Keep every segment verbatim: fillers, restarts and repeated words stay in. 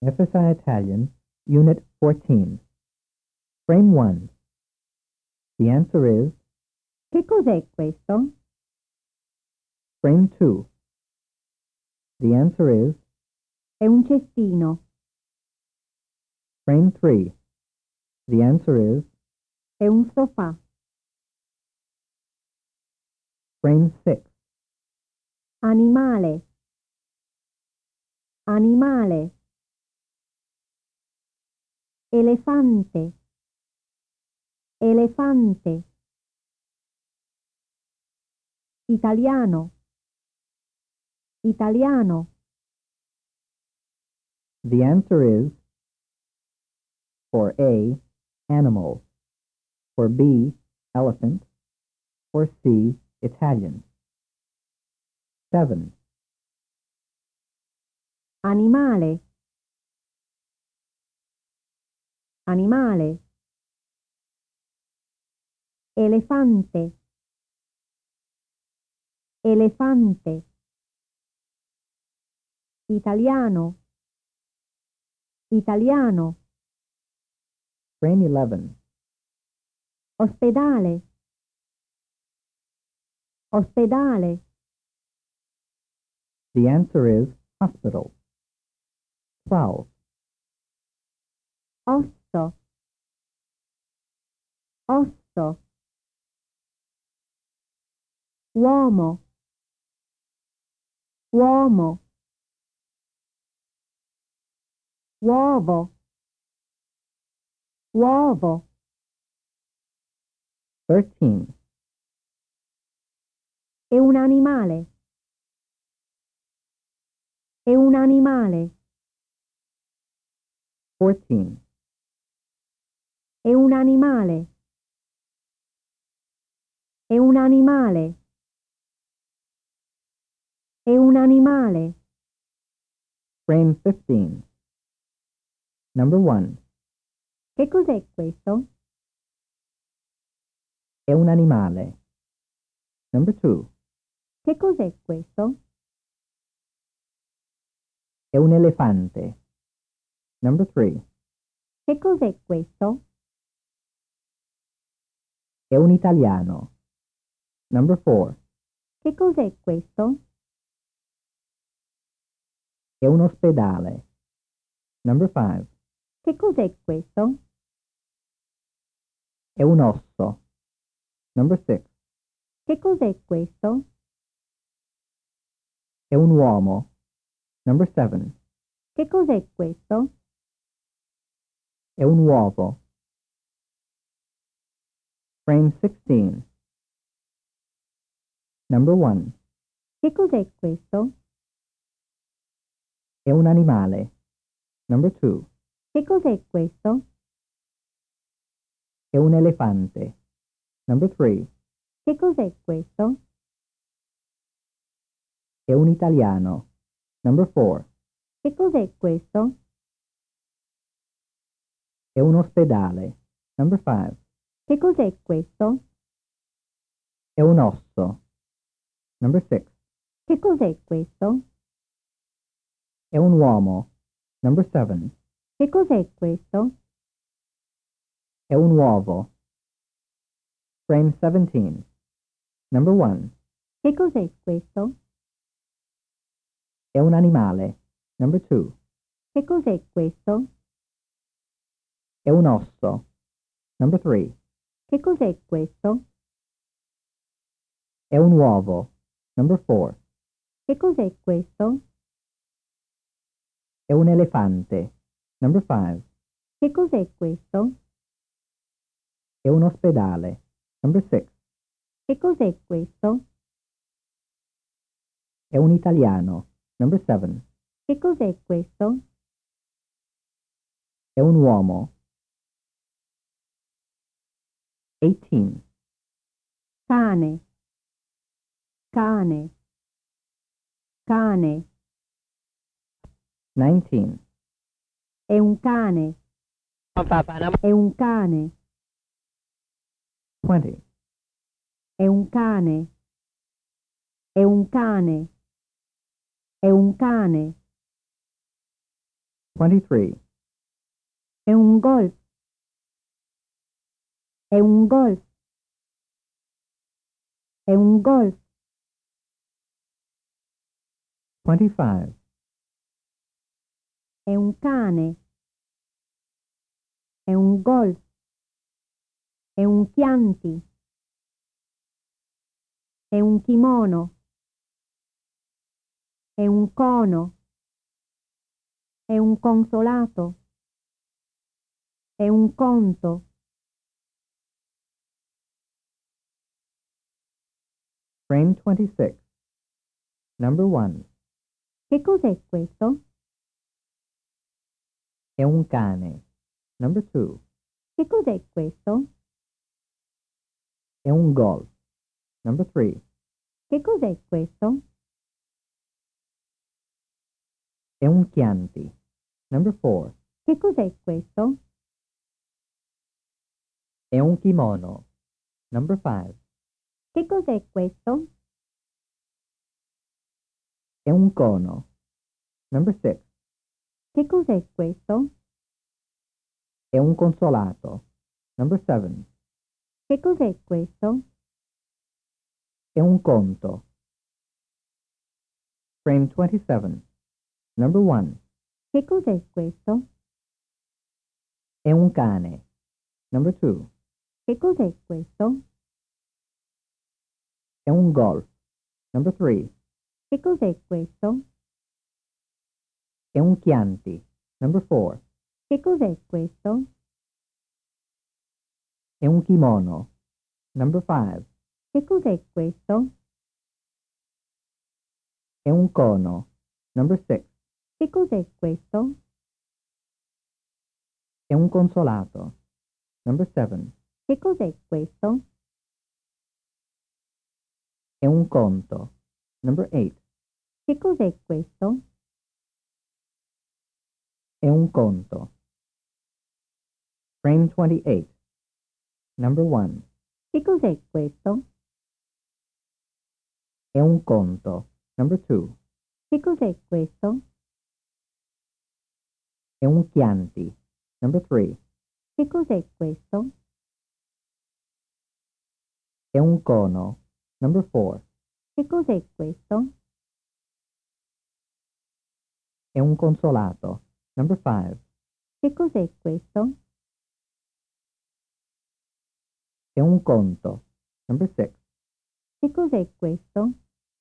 F S I Italian, Unit fourteen. Frame one. The answer is Che cos'è questo? Frame two. The answer is È un cestino. Frame three. The answer is È un sofà. Frame six. Animale. Animale. Elefante. Elefante. Italiano. Italiano. The answer is for A, animal, for B, elephant, for C, Italian. Seven. Animale. Animale. Elefante. Elefante. Italiano. Italiano. Frame eleven. Ospedale. Ospedale. The answer is hospital. Twelve. Osso. Osso. Uomo. Uomo. Uovo. Uovo. Thirteen. È un animale. È un animale. Fourteen. È un animale. È un animale. È un animale. Frame fifteen. Number one. Che cos'è questo? È un animale. Number two. Che cos'è questo? È un elefante. Number three. Che cos'è questo? È un italiano. Number four. Che cos'è questo? È un ospedale. Number five. Che cos'è questo? È un osso. Number six. Che cos'è questo? È un uomo. Number seven. Che cos'è questo? È un uovo. Frame sixteen. Number one. Che cos'è questo? È un animale. Number two. Che cos'è questo? È un elefante. Number three. Che cos'è questo? È un italiano. Number four. Che cos'è questo? È un ospedale. Number five. Che cos'è questo? È un osso. Number six. Che cos'è questo? È un uomo. Number seven. Che cos'è questo? È un uovo. Frame seventeen. Number one. Che cos'è questo? È un animale. Number two. Che cos'è questo? È un osso. Number three. Che cos'è questo? È un uovo. Number four. Che cos'è questo? È un elefante. Number five. Che cos'è questo? È un ospedale. Number six. Che cos'è questo? È un italiano. Number seven. Che cos'è questo? È un uomo. eighteen. Cane. Cane. Cane. nineteen. È un cane. È un cane. twenty. È un cane. È un cane. È un cane. twenty-three. È un golf. È un golf. È un golf. twenty-five. È un cane. È un golf. È un Chianti. È un kimono. È un cono. È un consolato. È un conto. Frame twenty-six. Number one. Che cos'è questo? È un cane. Number two. Che cos'è questo? È un golf. Number three. Che cos'è questo? È un Chianti. Number four. Che cos'è questo? È un kimono. Number five. Che cos'è questo? È un cono. Number six. Che cos'è questo? È un consolato. Number seven. Che cos'è questo? È un conto. Frame twenty-seven. Number one. Che cos'è questo? È un cane. Number two. Che cos'è questo? È un golf. Number three. Che cos'è questo? È un Chianti. Number four. Che cos'è questo? È un kimono. Number five. Che cos'è questo? È un cono. Number six. Che cos'è questo? È un consolato. Number seven. Che cos'è questo? È un conto. Number eight. Che cos'è questo? È un conto. Frame twenty-eight. Number one. Che cos'è questo? È un conto. Number two. Che cos'è questo? È un Chianti. Number three. Che cos'è questo? È un cono. Number four. Che cos'è questo? È un consolato. Number five. Che cos'è questo? È un conto. Number six. Che cos'è questo?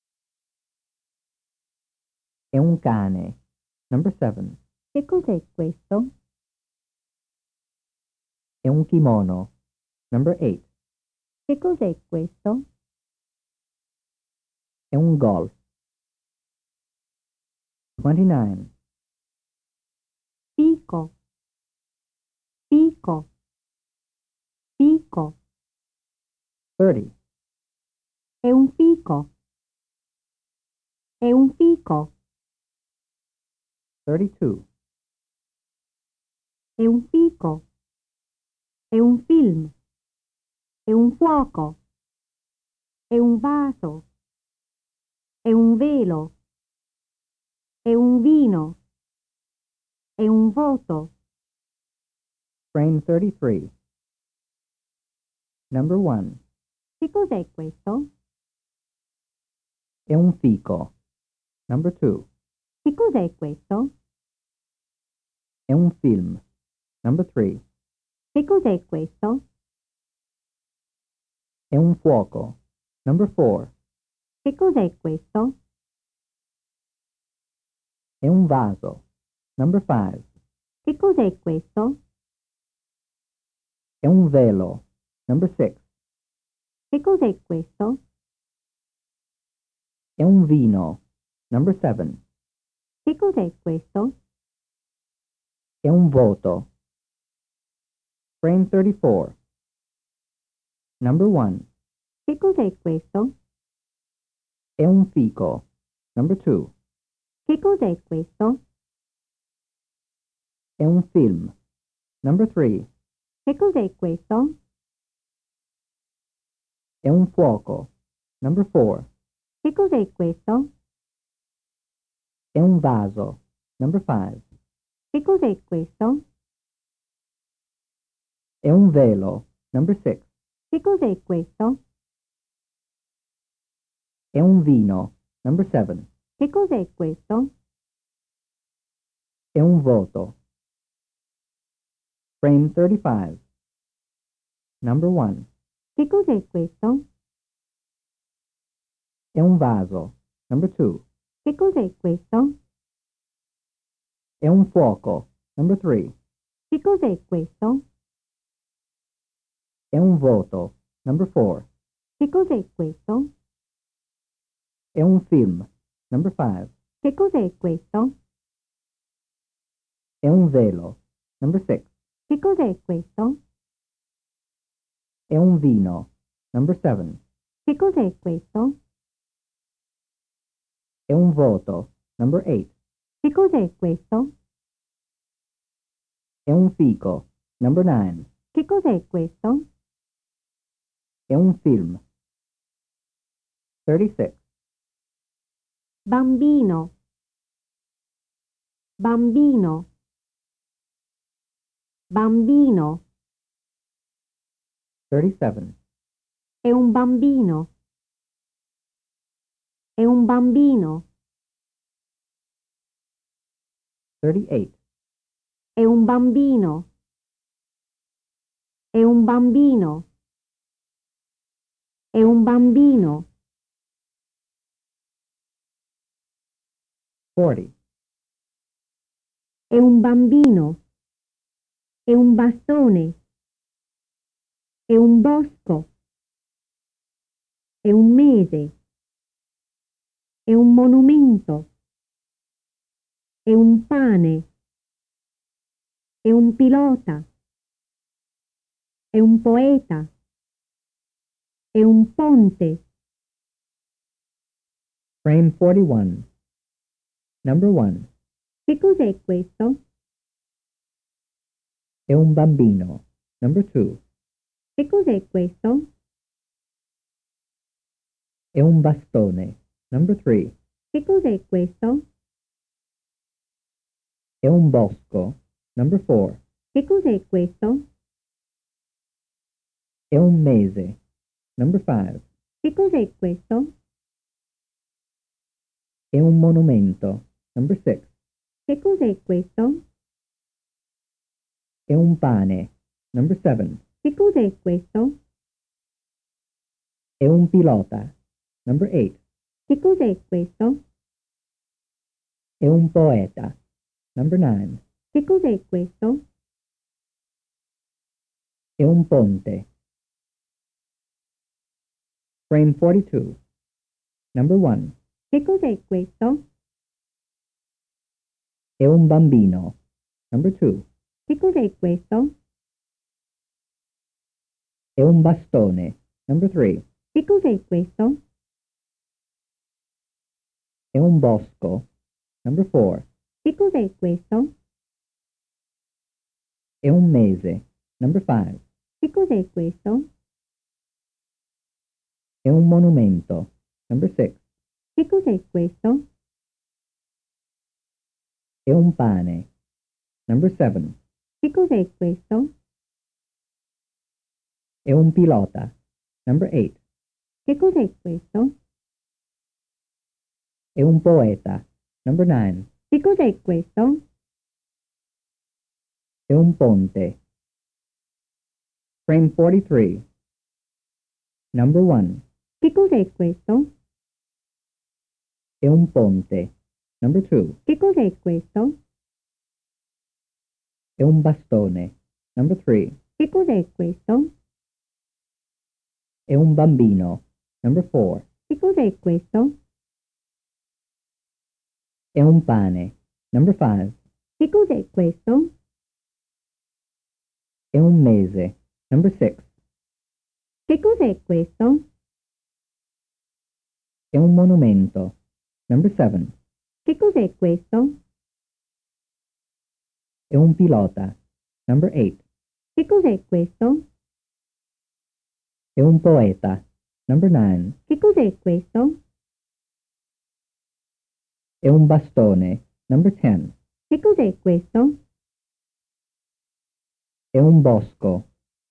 È un cane. Number seven. Che cos'è questo? È un kimono. Number eight. Che cos'è questo? È un golf. twenty-nine. Fico. Fico. Fico. thirty. È un fico. È un fico. thirty-two. È un fico. È un film. È un fuoco. È un vaso. È un velo. È un vino. È un voto. Frame thirty-three. Number one. Che cos'è questo? È un fico. Number two. Che cos'è questo? È un film. Number three. Che cos'è questo? È un fuoco. Number four. Che cos'è questo? È un vaso. Number five. Che cos'è questo? È un velo. Number six. Che cos'è questo? È un vino. Number seven. Che cos'è questo? È un voto. Frame thirty-four. Number one. Che cos'è questo? È un fico. Number two. Che cos'è questo? È un film. Number three. Che cos'è questo? È un fuoco. Number four. Che cos'è questo? È un vaso. Number five. Che cos'è questo? È un velo. Number six. Che cos'è questo? È un vino. Number seven. Che cos'è questo? È un voto. Frame thirty-five. Number one. Che cos'è questo? È un vaso. Number two. Che cos'è questo? È un fuoco. Number three. Che cos'è questo? È un voto. Number four. Che cos'è questo? È un film. Number five. Che cos'è questo? È un velo. Number six. Che cos'è questo? È un vino. Number seven. Che cos'è questo? È un voto. Number eight. Che cos'è questo? È un fico. Number nine. Che cos'è questo? È un film. thirty-six. Bambino. Bambino. Bambino. thirty-seven. È un bambino. È un bambino. thirty-eight. È un bambino. È un bambino. È un bambino. forty. È un bambino. È un bastone. È un bosco. È un mese. È un monumento. È un pane. È un pilota. È un poeta. È un ponte. Frame forty-one. Number one. Che cos'è questo? È un bambino. Number two. Che cos'è questo? È un bastone. Number three. Che cos'è questo? È un bosco. Number four. Che cos'è questo? È un mese. Number five. Che cos'è questo? È un monumento. Number six. Che cos'è questo? È un pane. Number seven. Che cos'è questo? È un pilota. Number eight. Che cos'è questo? È un poeta. Number nine. Che cos'è questo? È un ponte. Frame forty-two. Number one. Che cos'è questo? È un bambino. Number two. Che cos'è questo? È un bastone. Number three. Che cos'è questo? È un bosco. Number four. Che cos'è questo? È un mese. Number five. Che cos'è questo? È un monumento. Number six. Che cos'è questo? È un pane. Number seven. Che cos'è questo? È un pilota. Number eight. Che cos'è questo? È un poeta. Number nine. Che cos'è questo? È un ponte. Frame forty-three. Number one. Che cos'è questo? È un ponte. Number two. Che cos'è questo? È un bastone. Number three. Che cos'è questo? È un bambino. Number four. Che cos'è questo? È un pane. Number five. Che cos'è questo? È un mese. Number six. Che cos'è questo? È un monumento. Number seven. Che cos'è questo? È un pilota. Number eight. Che cos'è questo? È un poeta. Number nine. Che cos'è questo? È un bastone. Number ten. Che cos'è questo? È un bosco.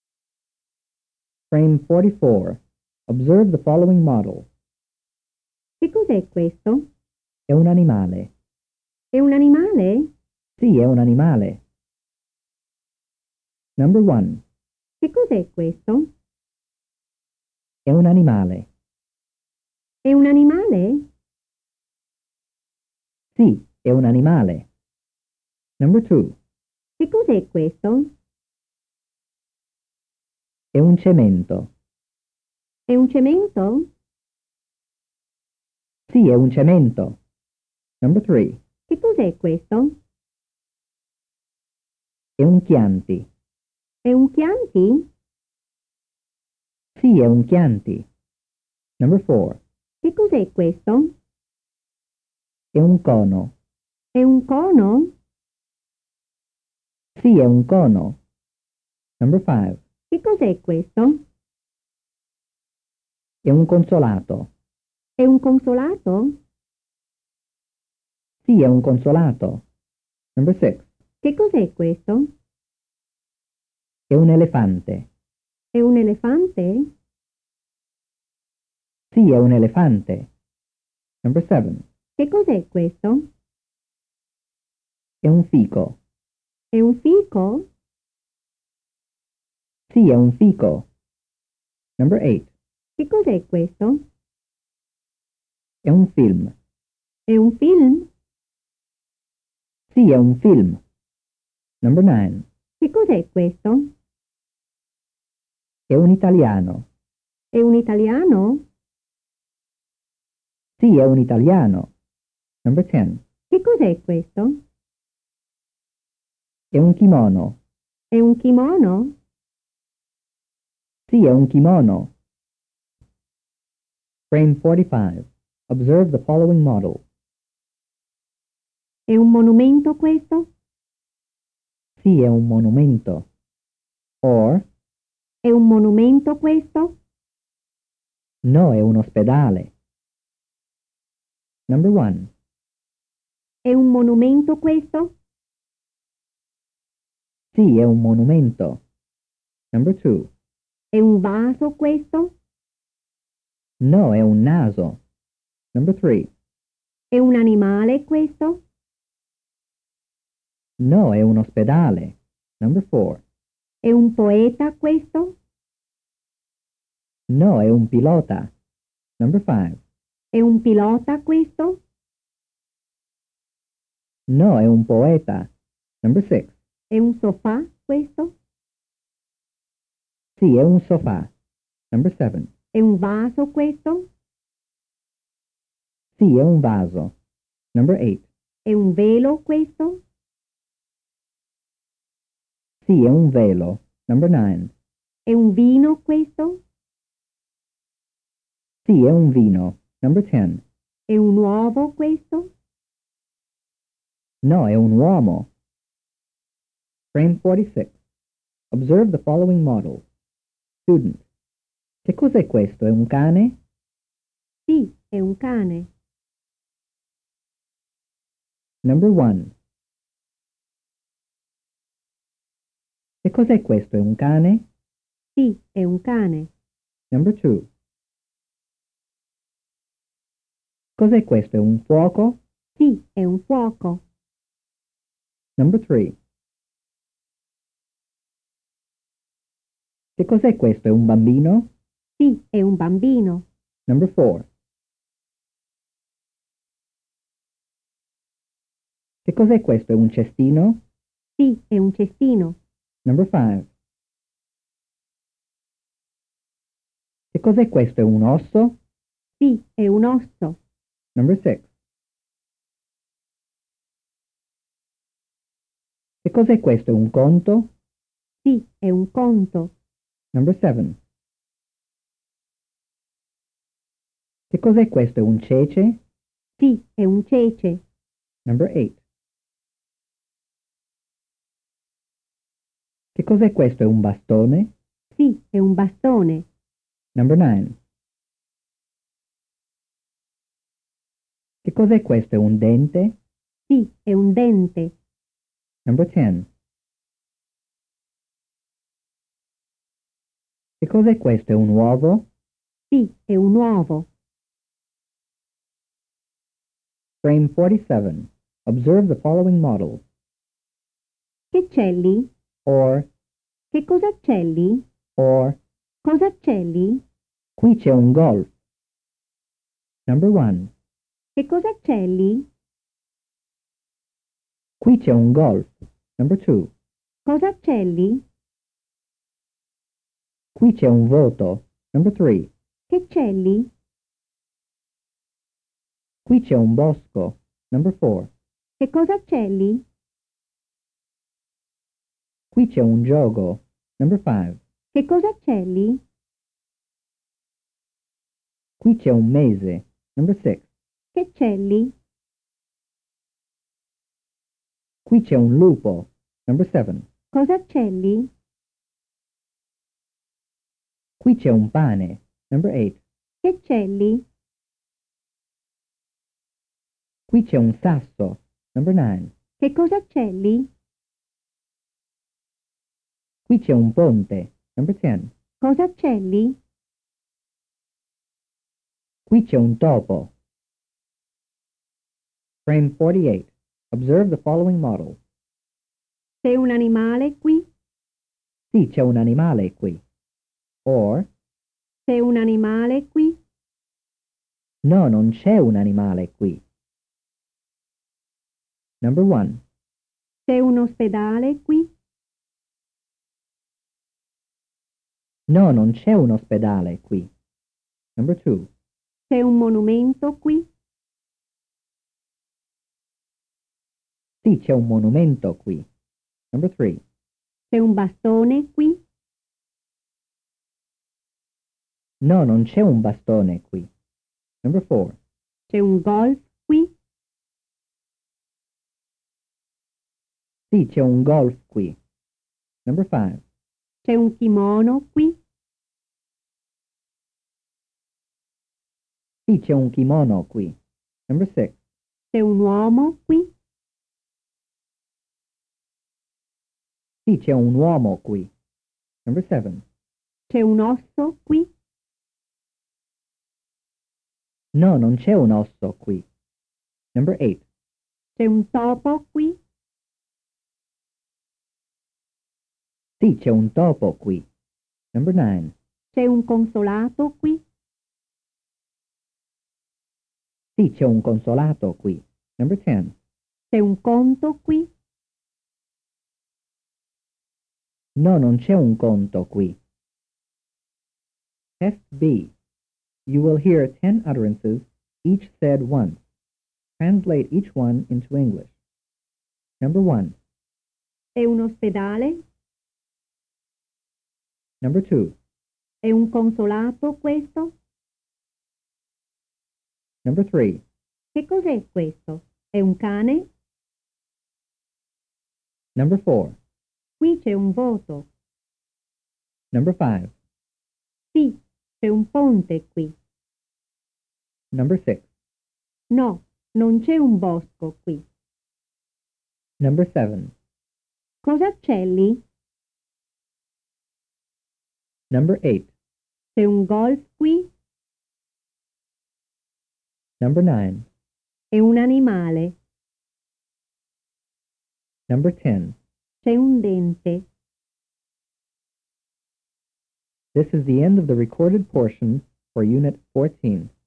Frame forty-four. Observe the following model. Che cos'è questo? È un animale. È un animale? Sì, è un animale. Number one. Che cos'è questo? È un animale. È un animale? Sì, è un animale. Number two. Che cos'è questo? È un cemento. È un cemento? Sì, è un cemento. Number three. Che cos'è questo? È un Chianti. È un Chianti? Sì, è un Chianti. Number four. Che cos'è questo? È un cono. È un cono? Sì, è un cono. Number five. Che cos'è questo? È un consolato. È un consolato? Sì, è un consolato. Number six. Che cos'è questo? È un elefante. È un elefante? Sì, è un elefante. Number seven. Che cos'è questo? È un fico. È un fico? Sì, è un fico. Number eight. Che cos'è questo? È un film. È un film? Sì, è un film. Number nine. Che cos'è questo? È un italiano. È un italiano? Sì, è un italiano. Number ten. Che cos'è questo? È un kimono. È un kimono? Sì, è un kimono. Frame forty-five. Observe the following model. È un monumento questo? Sì, è un monumento. Or, È un monumento questo? no, è un ospedale. Number one. È un monumento questo? Sì, è un monumento. Number two. È un vaso questo? No, è un naso. Number three. È un animale questo? No, è un ospedale. Number four. È un poeta questo? No, è un pilota. Number five. È un pilota questo? No, è un poeta. Number six. È un sofà questo? Sì, è un sofà. Number seven. È un vaso questo? Sì, è un vaso. Number eight. È un velo questo? Sì, è un velo. Number nine. È un vino questo? Sì, è un vino. Number ten. È un uovo questo? No, è un uomo. Frame forty-six. Observe the following model. Student. Che cos'è questo? È un cane? Sì, è un cane. Number one. Che cos'è questo? È un cane? Sì, è un cane. Number two. Cos'è questo? È un fuoco? Sì, è un fuoco. Number three. Che cos'è questo? È un bambino? Sì, è un bambino. Number four. Che cos'è questo? È un cestino? Sì, è un cestino. Number five. Che cos'è questo? È un osso? Sì, è un osso. Number six. Che cos'è questo? È un conto? Sì, è un conto. Number seven. Che cos'è questo? È un cece? Sì, è un cece. Number eight. Che cos'è questo? È un bastone? Sì, è un bastone. Number nine. Che cos'è questo? È un dente? Sì, è un dente. Number ten. Che cos'è questo? È un uovo? Sì, è un uovo. Frame forty-seven. Observe the following models. Che c'è lì? Or, Che cosa c'è lì? or, Cosa c'è lì? qui c'è un golf. Number one. Che cosa c'è lì? Qui c'è un golf. Number two. Cosa c'è lì? Qui c'è un voto. Number three. Che c'è lì? Qui c'è un bosco. Number four. Che cosa c'è lì? Qui c'è un gioco. Number five. Che cosa c'è lì? Qui c'è un mese. Number six. Che c'è lì? Qui c'è un lupo. Number seven. Cosa c'è lì? Qui c'è un pane. Number eight. Che c'è lì? Qui c'è un sasso. Number nine. Che cosa c'è lì? Qui c'è un ponte. Number ten. Cosa c'è lì? Qui c'è un topo. Frame forty-eight. Observe the following model. C'è un animale qui? Sì, c'è un animale qui. Or, C'è un animale qui? no, non c'è un animale qui. Number one. C'è un ospedale qui? No, non c'è un ospedale qui. Number two. C'è un monumento qui? Sì, c'è un monumento qui. Number three. C'è un bastone qui? No, non c'è un bastone qui. Number four. C'è un golf qui? Sì, c'è un golf qui. Number five. C'è un kimono qui? Sì, c'è un kimono qui. Number six. C'è un uomo qui? Sì, c'è un uomo qui. Number seven. C'è un osso qui? No, non c'è un osso qui. Number eight. C'è un topo qui? Sì, c'è un topo qui. Number nine. C'è un consolato qui? Sì, c'è un consolato qui. Number ten. C'è un conto qui? No, non c'è un conto qui. Test B. You will hear ten utterances, each said once. Translate each one into English. Number one. È un ospedale? Number two. È un consolato questo? Number three. Che cos'è questo? È un cane? Number four. Qui c'è un voto. Number five. Sì, c'è un ponte qui. Number six. No, non c'è un bosco qui. Number seven. Cosa c'è lì? Number eight. C'è un golf qui? Number nine. È un animale. Number ten. C'è un dente. This is the end of the recorded portion for Unit fourteen.